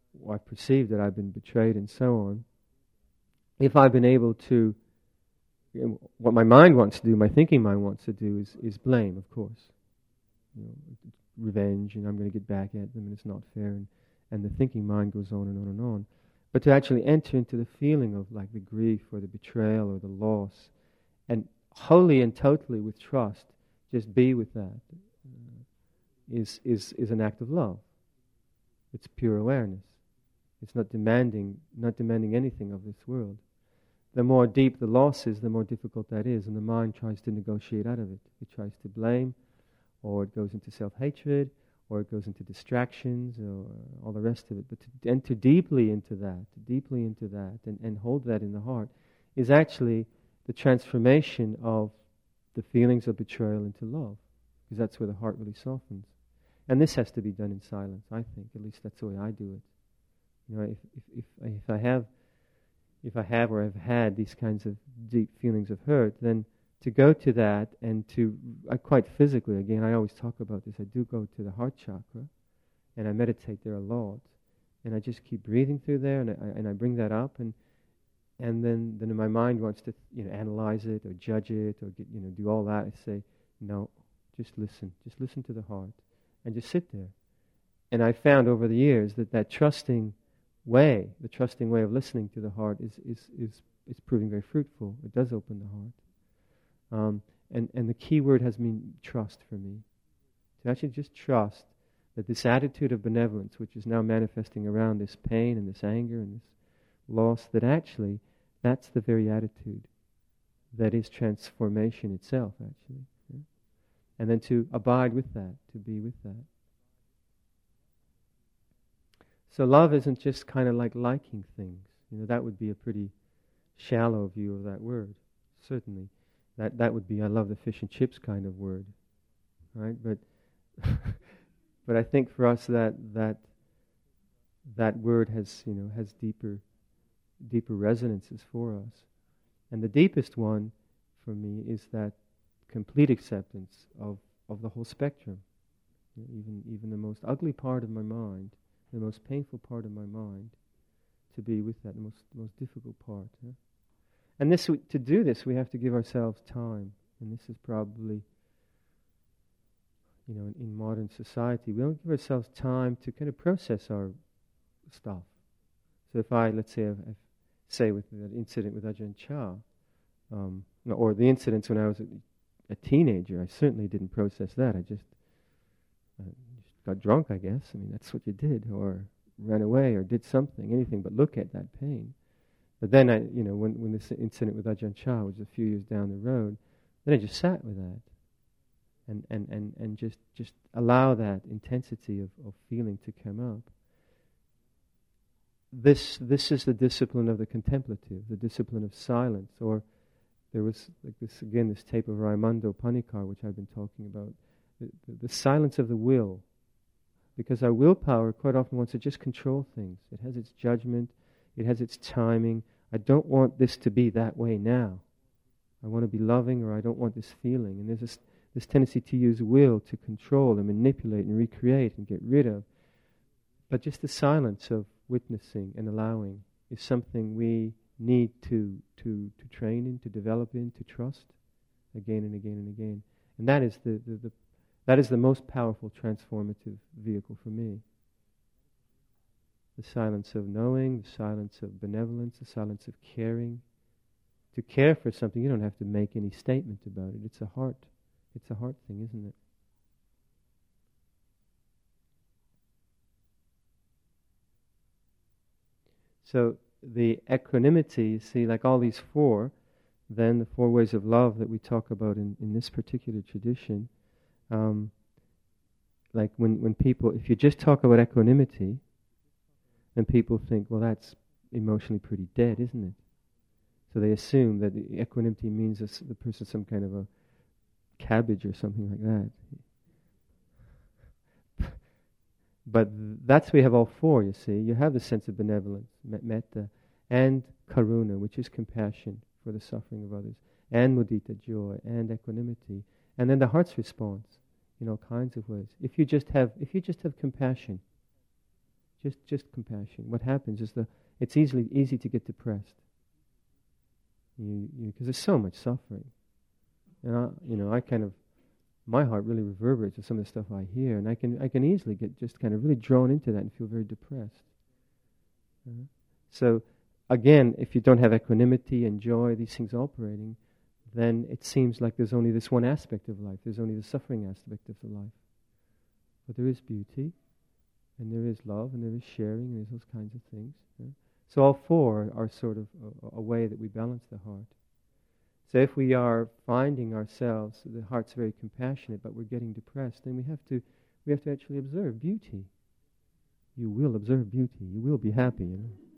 perceived that I've been betrayed and so on, if I've been able to what my mind wants to do, my thinking mind wants to do is blame, of course. Revenge, and I'm going to get back at them, and it's not fair, and the thinking mind goes on and on and on. But to actually enter into the feeling of like the grief or the betrayal or the loss, and wholly and totally with trust, just be with that, is an act of love. It's pure awareness. It's not demanding anything of this world. The more deep the loss is, the more difficult that is, and the mind tries to negotiate out of it. It tries to blame, or it goes into self-hatred, or it goes into distractions, or all the rest of it. But to enter deeply into that, and hold that in the heart, is actually the transformation of the feelings of betrayal into love, because that's where the heart really softens. And this has to be done in silence, I think. At least that's the way I do it. If I have or have had these kinds of deep feelings of hurt, then to go to that and to, quite physically, again, I always talk about this, I do go to the heart chakra, and I meditate there a lot, and I just keep breathing through there, and I bring that up, and then my mind wants to analyze it or judge it or do all that. I say, no, just listen to the heart, and just sit there. And I found over the years that trusting way, the trusting way of listening to the heart is proving very fruitful. It does open the heart. And the key word has been trust for me. To actually just trust that this attitude of benevolence, which is now manifesting around this pain and this anger and this loss, that actually that's the very attitude that is transformation itself, actually. Yeah? And then to abide with that, to be with that. So love isn't just kind of like liking things. That would be a pretty shallow view of that word, certainly. That would be I love the fish and chips kind of word, right? But but I think for us that word has has deeper resonances for us, and the deepest one for me is that complete acceptance of the whole spectrum, even the most ugly part of my mind, the most painful part of my mind, to be with that, the most difficult part. Yeah? And to do this, we have to give ourselves time. And this is probably, in modern society, we don't give ourselves time to kind of process our stuff. So if let's say with that incident with Ajahn Chah, or the incidents when I was a teenager, I certainly didn't process that. I just got drunk, I guess. I mean, that's what you did, or ran away, or did something, anything but look at that pain. But then when this incident with Ajahn Chah was a few years down the road, then I just sat with that, and just allow that intensity of feeling to come up. This is the discipline of the contemplative, the discipline of silence. Or there was this tape of Raimundo Panikar, which I've been talking about, the silence of the will, because our willpower quite often wants to just control things. It has its judgment. It has its timing. I don't want this to be that way now. I want to be loving, or I don't want this feeling. And there's this tendency to use will to control and manipulate and recreate and get rid of. But just the silence of witnessing and allowing is something we need to train in, to develop in, to trust again and again and again. And that is the most powerful transformative vehicle for me. The silence of knowing, the silence of benevolence, the silence of caring. To care for something, you don't have to make any statement about it. It's a heart thing, isn't it? So the equanimity, you see, like all these four, then the four ways of love that we talk about in this particular tradition, like when people, if you just talk about equanimity, then people think, well, that's emotionally pretty dead, isn't it? So they assume that equanimity means the person's some kind of a cabbage or something like that. But that's where you have all four, you see. You have the sense of benevolence, metta, and karuna, which is compassion for the suffering of others, and mudita, joy, and equanimity. And then the heart's response in all kinds of ways. If you just have compassion, just compassion, what happens is it's easy to get depressed. Because there's so much suffering. And I kind of, my heart really reverberates with some of the stuff I hear, and I can easily get just kind of really drawn into that and feel very depressed. So, again, if you don't have equanimity and joy, these things operating, then it seems like there's only this one aspect of life. There's only the suffering aspect of the life. But there is beauty, and there is love, and there is sharing, and there's those kinds of things. So all four are sort of a way that we balance the heart. So if we are finding ourselves, the heart's very compassionate, but we're getting depressed, then we have to actually observe beauty. You will observe beauty. You will be happy.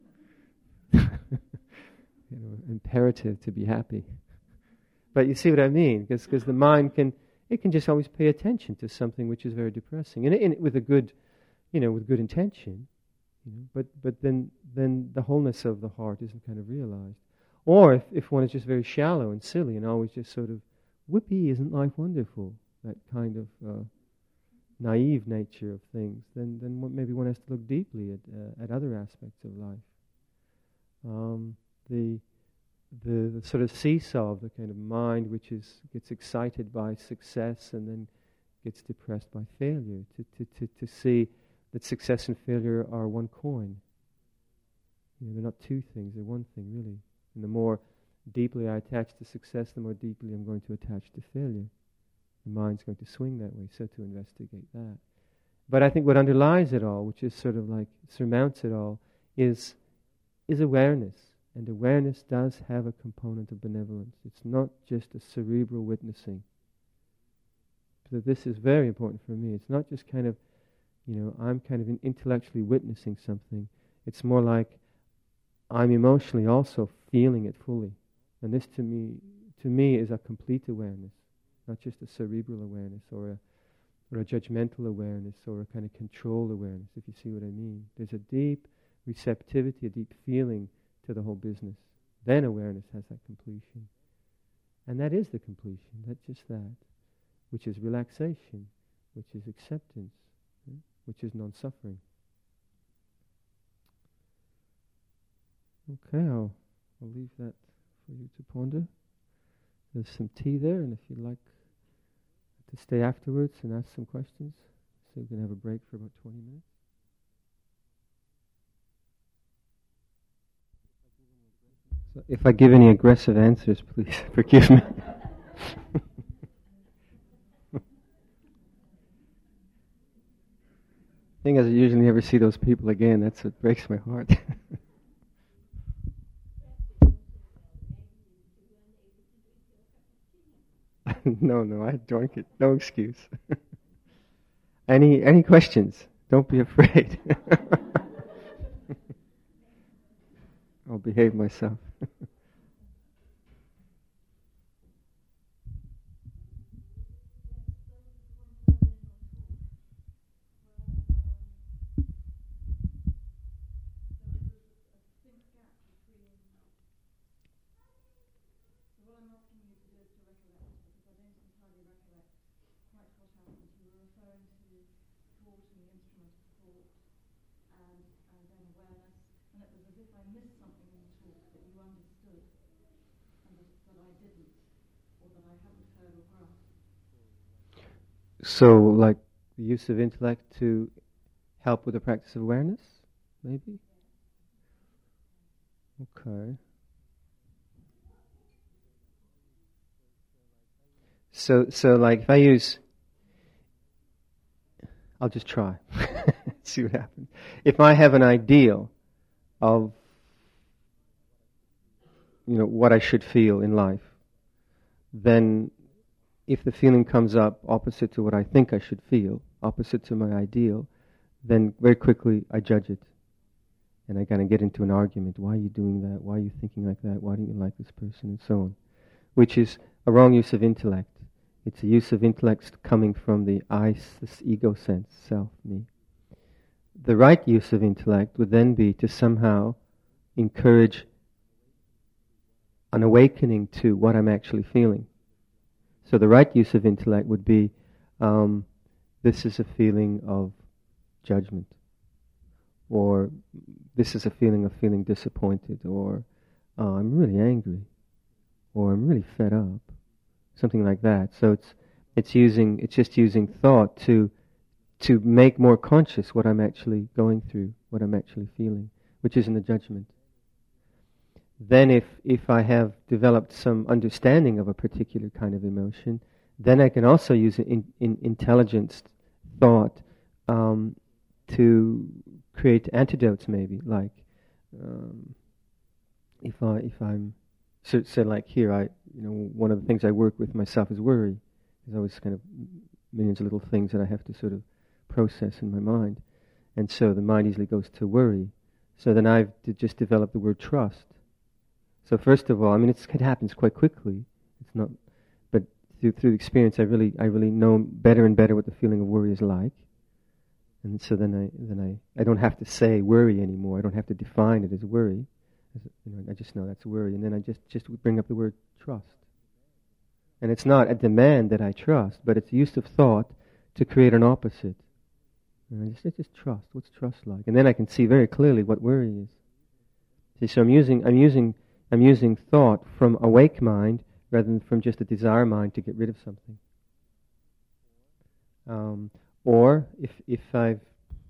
Imperative to be happy. But you see what I mean? Because the mind can just always pay attention to something which is very depressing, and with a good, with good intention. But then the wholeness of the heart isn't kind of realized. Or if one is just very shallow and silly and always just sort of, whippy, isn't life wonderful? That kind of naive nature of things, then maybe one has to look deeply at other aspects of life. The sort of seesaw of the kind of mind which gets excited by success and then gets depressed by failure. To see that success and failure are one coin. They're not two things; they're one thing, really. And the more deeply I attach to success, the more deeply I'm going to attach to failure. The mind's going to swing that way, so to investigate that. But I think what underlies it all, which is sort of like surmounts it all, is awareness. And awareness does have a component of benevolence. It's not just a cerebral witnessing. So this is very important for me. It's not just kind of, I'm kind of intellectually witnessing something. It's more like I'm emotionally also feeling it fully. And this to me is a complete awareness, not just a cerebral awareness or a judgmental awareness or a kind of control awareness, if you see what I mean. There's a deep receptivity, a deep feeling to the whole business. Then awareness has that completion. And that is the completion, that's just that, which is relaxation, which is acceptance, which is non-suffering. Okay, I'll leave that for you to ponder. There's some tea there, and if you'd like to stay afterwards and ask some questions, so we can have a break for about 20 minutes. So if I give any aggressive answers, please forgive me. Thing is, I usually never see those people again. That's what breaks my heart. No, I drank it. No excuse. Any questions? Don't be afraid. I'll behave myself. So, like the use of intellect to help with the practice of awareness, maybe? Okay. So like if I use, I'll just try, see what happens. If I have an ideal of, what I should feel in life, then if the feeling comes up opposite to what I think I should feel, opposite to my ideal, then very quickly I judge it. And I kind of get into an argument. Why are you doing that? Why are you thinking like that? Why don't you like this person? And so on. Which is a wrong use of intellect. It's a use of intellect coming from the I, this ego sense, self, me. The right use of intellect would then be to somehow encourage an awakening to what I'm actually feeling. So the right use of intellect would be, this is a feeling of judgment, or this is a feeling of feeling disappointed, or I'm really angry. or I'm really fed up, something like that. So it's just using thought to make more conscious what I'm actually going through, what I'm actually feeling, which isn't a judgment. Then if I have developed some understanding of a particular kind of emotion, then I can also use intelligence, thought, to create antidotes maybe, like if I'm so like here, one of the things I work with myself is worry. There's always kind of millions of little things that I have to sort of process in my mind, and so the mind easily goes to worry. So then I've just developed the word trust. So first of all, it happens quite quickly. It's not, but through experience, I really know better and better what the feeling of worry is like. And so then I don't have to say worry anymore. I don't have to define it as worry. I just know that's worry. And then I just bring up the word trust. And it's not a demand that I trust, but it's the use of thought to create an opposite. And I just trust. What's trust like? And then I can see very clearly what worry is. See, so I'm using thought from awake mind rather than from just a desire mind to get rid of something. Or if I've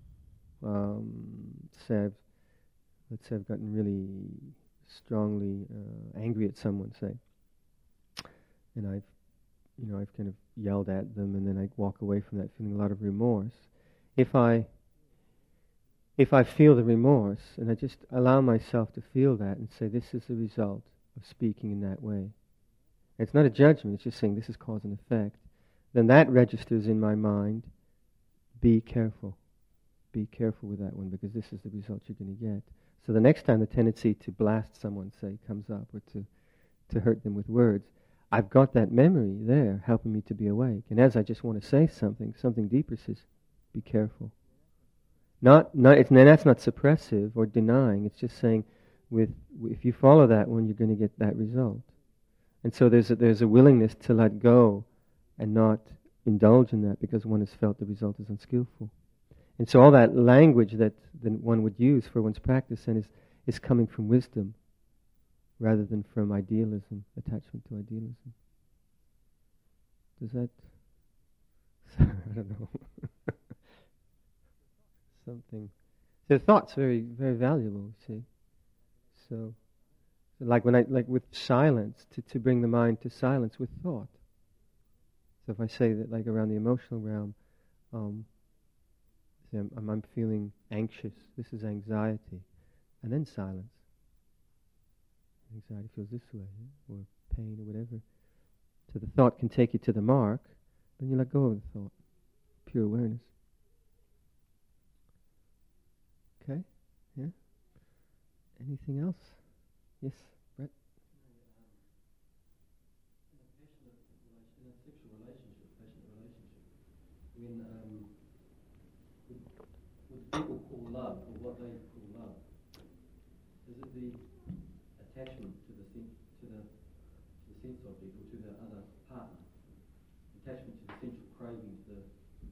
let's say I've gotten really strongly angry at someone, say, and I've kind of yelled at them, and then I walk away from that feeling a lot of remorse. If I feel the remorse, and I just allow myself to feel that and say, this is the result of speaking in that way. It's not a judgment, it's just saying this is cause and effect. Then that registers in my mind, be careful. Be careful with that one, because this is the result you're going to get. So the next time the tendency to blast someone, say, comes up, or to hurt them with words, I've got that memory there helping me to be awake. And as I just want to say something deeper says, be careful. That's not suppressive or denying. It's just saying, if you follow that one, you're going to get that result. And so there's a willingness to let go and not indulge in that because one has felt the result is unskillful. And so all that language that one would use for one's practice then is coming from wisdom rather than from idealism, attachment to idealism. Does that... I don't know. Something. So thought's very, very valuable, see. So like with silence, to bring the mind to silence with thought. So if I say that, like around the emotional realm, I'm feeling anxious. This is anxiety, and then silence. Anxiety feels this way, or pain, or whatever. So the thought can take you to the mark. Then you let go of the thought. Pure awareness. Okay? Yeah? Anything else? Yes, Brett? In a sexual relationship, passionate relationship, would people call love, or what they call love? Is it the attachment to the sense object, or to the other partner? Attachment to the sensual craving, to the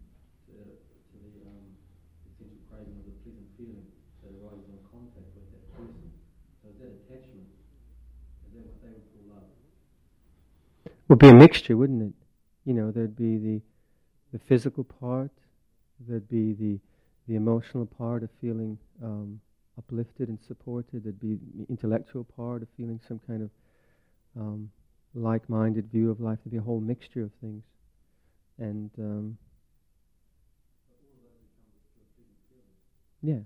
sensual craving of the pleasant feeling that arises on contact with that person. So is that attachment? Is that what they would call love? Would be a mixture, wouldn't it? There'd be the physical part, there'd be the emotional part of feeling uplifted and supported, there'd be the intellectual part of feeling some kind of like-minded view of life. There'd be a whole mixture of things. And yeah.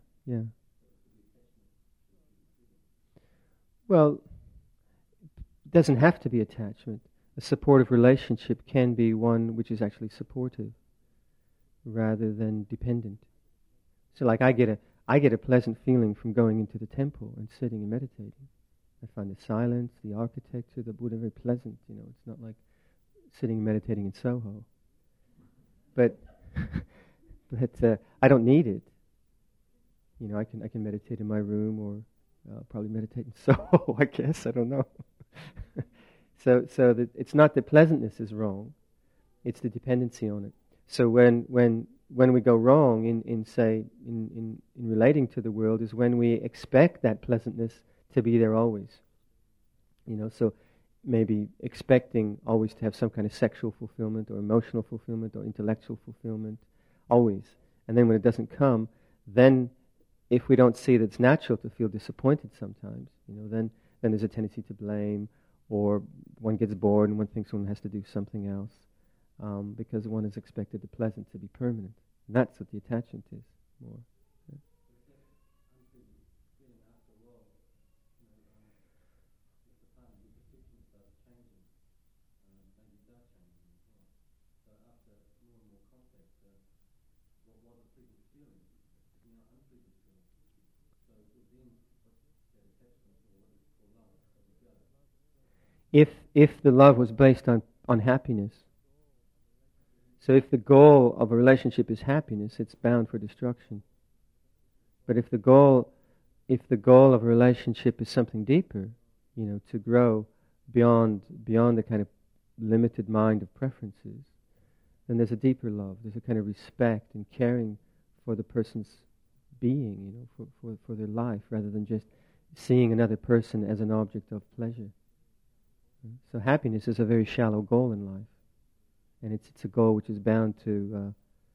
Well, it doesn't have to be attachment. A supportive relationship can be one which is actually supportive rather than dependent. So like I get a pleasant feeling from going into the temple and sitting and meditating. I find the silence, the architecture, the Buddha very pleasant. It's not like sitting and meditating in Soho. But I don't need it. I can meditate in my room, or probably meditate in Soho, I guess. I don't know. So it's not that pleasantness is wrong; it's the dependency on it. So when we go wrong in relating to the world is when we expect that pleasantness to be there always. So maybe expecting always to have some kind of sexual fulfillment or emotional fulfillment or intellectual fulfillment, always. And then when it doesn't come, then if we don't see that it's natural to feel disappointed sometimes, then there's a tendency to blame, or one gets bored and one thinks one has to do something else because one is expected the pleasant to be permanent. And that's what the attachment is more. If the love was based on happiness, so if the goal of a relationship is happiness, it's bound for destruction. But if the goal of a relationship is something deeper, to grow beyond the kind of limited mind of preferences, then there's a deeper love. There's a kind of respect and caring for the person's being, for their life, rather than just seeing another person as an object of pleasure. So happiness is a very shallow goal in life, and it's a goal which is bound to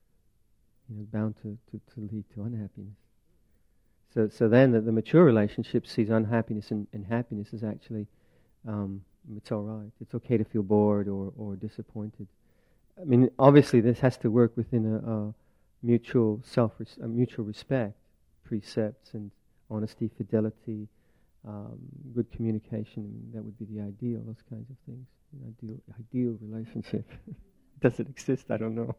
lead to unhappiness. So then the mature relationship sees unhappiness and happiness as actually it's all right. It's okay to feel bored or disappointed. I mean, obviously this has to work within a mutual mutual respect, precepts and honesty, fidelity. Good communication, that would be the ideal, those kinds of things. Ideal relationship. Does it exist? I don't know.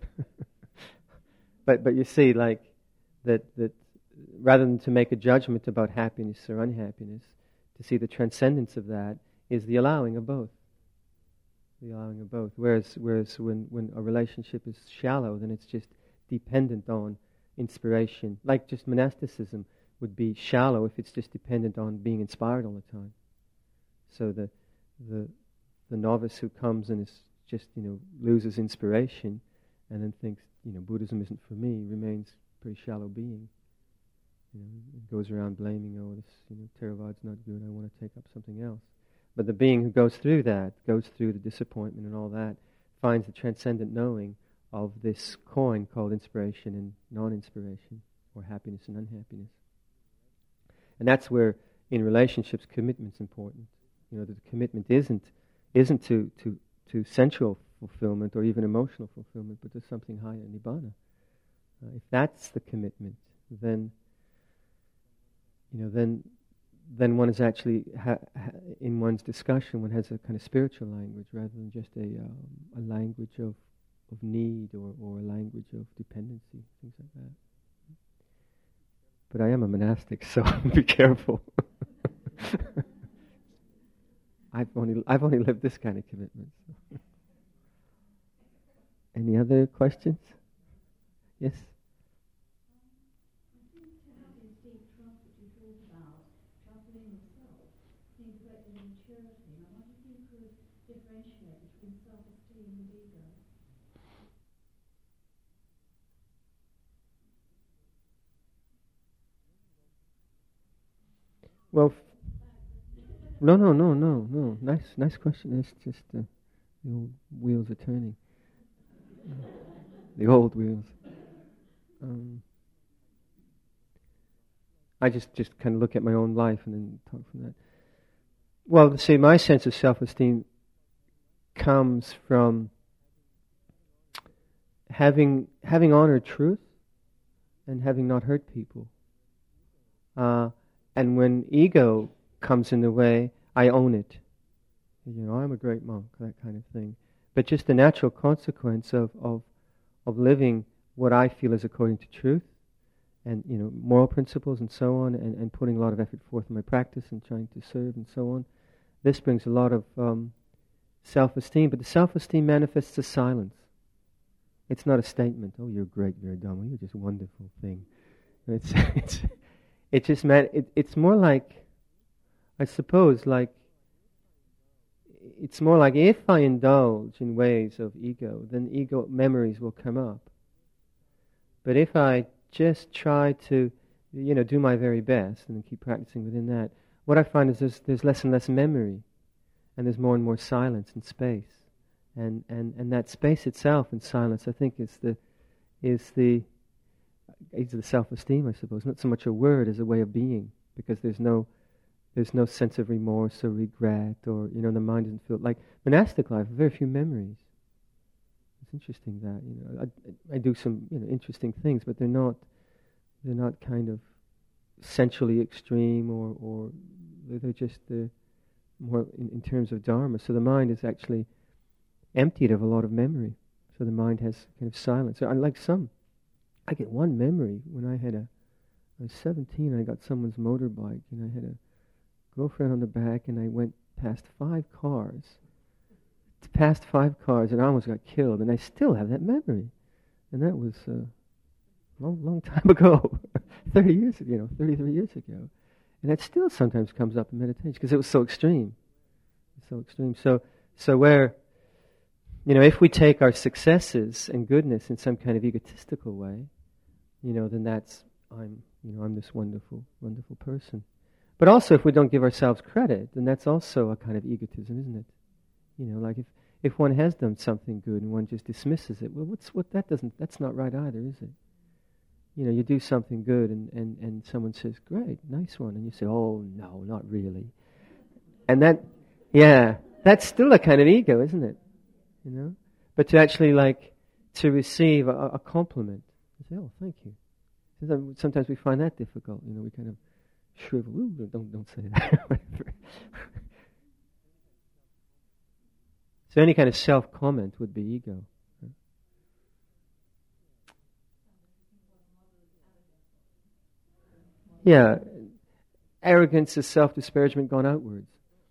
But you see, like, that rather than to make a judgment about happiness or unhappiness, to see the transcendence of that is the allowing of both. The allowing of both. Whereas when a relationship is shallow, then it's just dependent on inspiration. Like just monasticism would be shallow if it's just dependent on being inspired all the time. So the novice who comes and is just loses inspiration and then thinks Buddhism isn't for me, remains a pretty shallow being. Goes around blaming, this Theravadar's not good, I want to take up something else. But the being who goes through the disappointment and all that, finds the transcendent knowing of this coin called inspiration and non-inspiration, or happiness and unhappiness. And that's where, in relationships, commitment's important. The commitment isn't to sensual fulfillment or even emotional fulfillment, but to something higher, nibbana. If that's the commitment, then then one is actually in one's discussion, one has a kind of spiritual language rather than just a language of need or a language of dependency, things like that. But I am a monastic, so be careful. I've only lived this kind of commitment. So. Any other questions? Yes? Well, no. Nice question. It's just the old wheels are turning. The old wheels. I just kind of look at my own life and then talk from that. Well, see, my sense of self-esteem comes from having honored truth and having not hurt people. And when ego comes in the way, I own it. I'm a great monk, that kind of thing. But just the natural consequence of living what I feel is according to truth, and moral principles and so on, and putting a lot of effort forth in my practice and trying to serve and so on. This brings a lot of self-esteem, but the self-esteem manifests as silence. It's not a statement. Oh, you're great, you're a Dhamma, you're just a wonderful thing. It's more like, I suppose, it's more like if I indulge in ways of ego, then ego memories will come up. But if I just try to, do my very best and keep practicing within that, what I find is there's less and less memory. and there's more and more silence and space. And that space itself and silence, I think, is the self-esteem, I suppose. Not so much a word as a way of being, because there's no sense of remorse or regret, or the mind doesn't feel like monastic life. Very few memories. It's interesting that I do some interesting things, but they're not kind of sensually extreme, or they're just more in terms of Dharma. So the mind is actually emptied of a lot of memory. So the mind has kind of silence. So unlike some, I get one memory when I was 17. I got someone's motorbike, and I had a girlfriend on the back, and I went past five cars, and I almost got killed. And I still have that memory, and that was a long time ago, 33 years ago. And that still sometimes comes up in meditation because it was so extreme. So where, if we take our successes and goodness in some kind of egotistical way, then that's, I'm this wonderful, wonderful person. But also if we don't give ourselves credit, then that's also a kind of egotism, isn't it? Like if one has done something good and one just dismisses it, well, that's not right either, is it? You do something good and someone says, great, nice one. And you say, oh, no, not really. And that's still a kind of ego, isn't it? But to actually to receive a compliment, you say, oh, thank you. Sometimes we find that difficult. We kind of shrivel. Ooh, don't say that. So any kind of self-comment would be ego. Yeah, arrogance is self-disparagement gone outwards.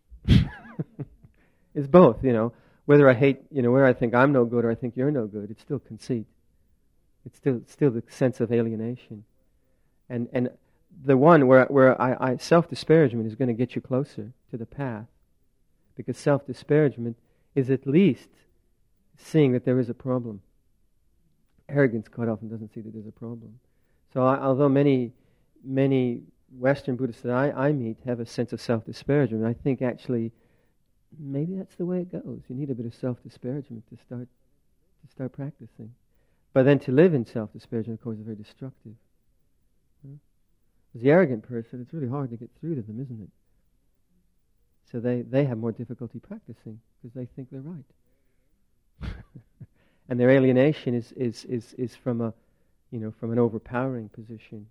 It's both, Whether I hate, where I think I'm no good or I think you're no good, it's still conceit. It's still the sense of alienation. And the one where I self-disparagement is going to get you closer to the path, because self-disparagement is at least seeing that there is a problem. Arrogance quite often doesn't see that there's a problem. So although many Western Buddhists that I meet have a sense of self-disparagement, I think actually maybe that's the way it goes. You need a bit of self-disparagement to start practicing. But then to live in self-disparagement, of course, is very destructive. As the arrogant person, it's really hard to get through to them, isn't it? So they have more difficulty practicing because they think they're right. And their alienation is from from an overpowering position.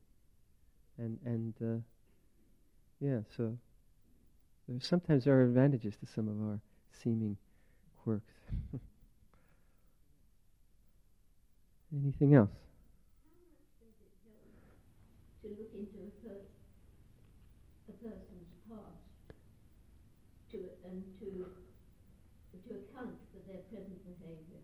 So sometimes there are advantages to some of our seeming quirks. Anything else? To look into a person's past and to account for their present behaviour.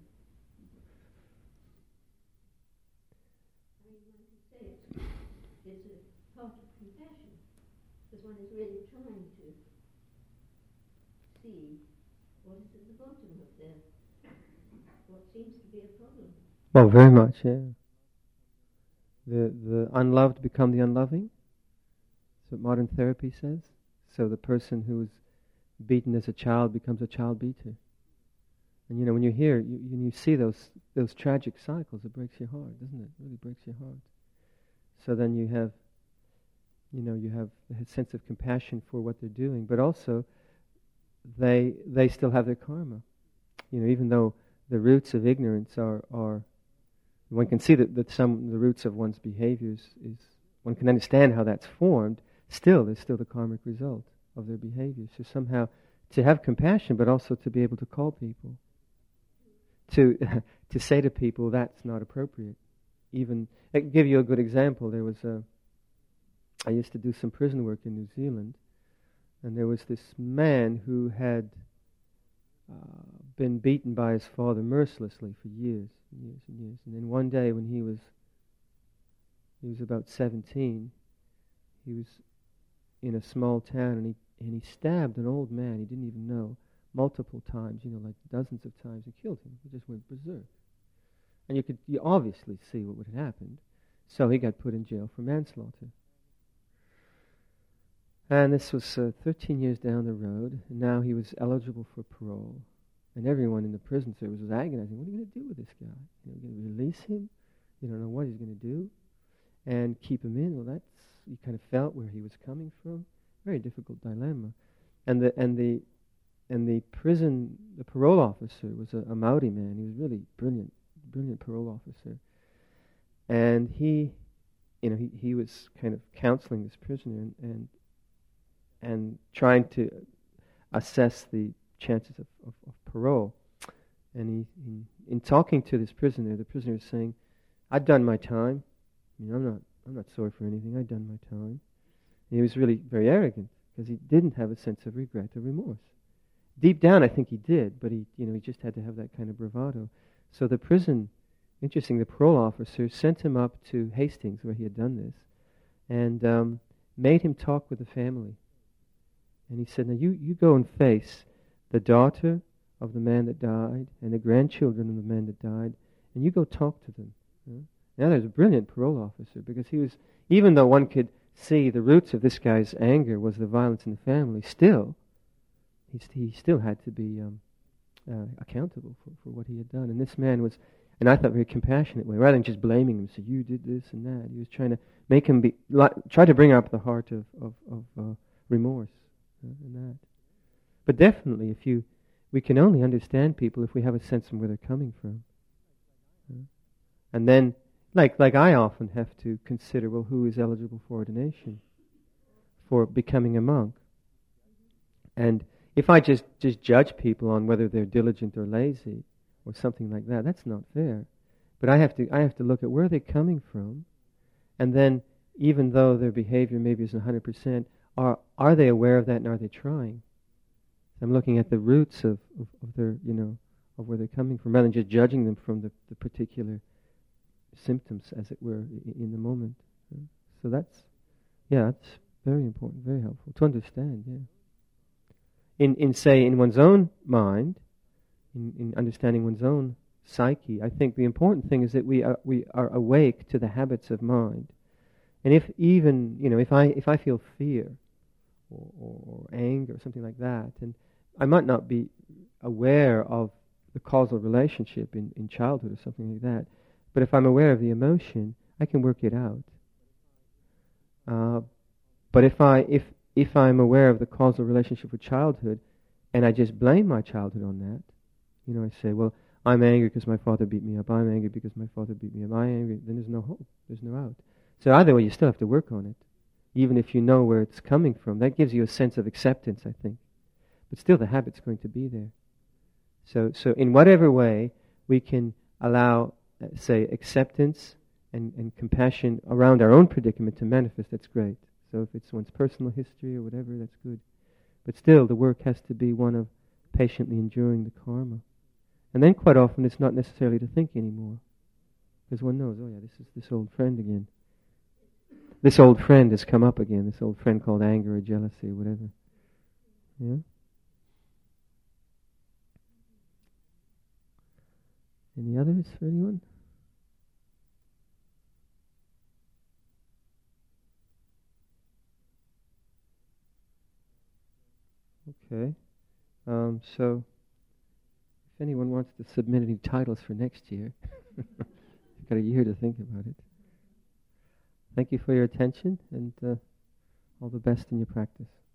I mean, one could say it's a part of compassion, because one is really trying to see what is at the bottom of what seems to be a problem. Well, very much, yeah. The unloved become the unloving. That's what modern therapy says. So the person who was beaten as a child becomes a child beater. And when you hear, you see those tragic cycles, it breaks your heart, doesn't it? It really breaks your heart. So then you have a sense of compassion for what they're doing, but also they still have their karma. Even though the roots of ignorance are one can see that some the roots of one's behaviors is one can understand how that's formed. There's still the karmic result of their behavior. So somehow to have compassion, but also to be able to call people, to say to people that's not appropriate. Even I can give you a good example. I used to do some prison work in New Zealand, and there was this man who had been beaten by his father mercilessly for years and years and years. And then one day when he was about 17, he was in a small town and he stabbed an old man he didn't even know multiple times, like dozens of times. He killed him. He just went berserk. And you obviously see what would have happened. So he got put in jail for manslaughter. And this was 13 years down the road, and now he was eligible for parole. And everyone in the prison service was agonizing, what are you going to do with this guy? You know, going to release him? You don't know what he's going to do. And keep him in? Well, you kind of felt where he was coming from. Very difficult dilemma. And the prison, the parole officer was a Maori man. He was really brilliant parole officer. And he was kind of counseling this prisoner and trying to assess the chances of parole. And in talking to this prisoner, the prisoner was saying, "I've done my time. I'm not sorry for anything. I've done my time." And he was really very arrogant because he didn't have a sense of regret or remorse. Deep down, I think he did, but he just had to have that kind of bravado. So the parole officer sent him up to Hastings, where he had done this, and made him talk with the family. And he said, "Now you go and face the daughter of the man that died and the grandchildren of the man that died, and you go talk to them." Now there's a brilliant parole officer, because he was, even though one could see the roots of this guy's anger was the violence in the family, he still had to be accountable for what he had done. And this man was, and I thought, very compassionate way, rather than just blaming him, say, "You did this and that." He was trying to make him try to bring up the heart of remorse and that. But definitely, we can only understand people if we have a sense of where they're coming from. And then, like I often have to consider, well, who is eligible for ordination, for becoming a monk? And if I just judge people on whether they're diligent or lazy or something like that, that's not fair. But I have to look at where they're coming from, and then, even though their behavior maybe isn't 100%, are they aware of that, and are they trying? I'm looking at the roots of their, of where they're coming from, rather than just judging them from the particular symptoms, as it were, in the moment. So that's very important, very helpful to understand. Yeah. In one's own mind, in understanding one's own psyche, I think the important thing is that we are awake to the habits of mind. And if I feel fear or anger or something like that, and I might not be aware of the causal relationship in childhood or something like that, but if I'm aware of the emotion, I can work it out. But if I'm aware of the causal relationship with childhood, and I just blame my childhood on that, I say, well, I'm angry because my father beat me up. I'm angry because my father beat me up. I'm angry. Then there's no hope. There's no out. So either way, you still have to work on it, even if you know where it's coming from. That gives you a sense of acceptance, I think. But still, the habit's going to be there. So in whatever way we can allow, say, acceptance and compassion around our own predicament to manifest, that's great. So if it's one's personal history or whatever, that's good. But still, the work has to be one of patiently enduring the karma. And then quite often it's not necessarily to think anymore. Because one knows, oh yeah, this is this old friend again. This old friend has come up again, this old friend called anger or jealousy or whatever. Yeah? Any others for anyone? Okay. So, if anyone wants to submit any titles for next year, you've got a year to think about it. Thank you for your attention, and all the best in your practice.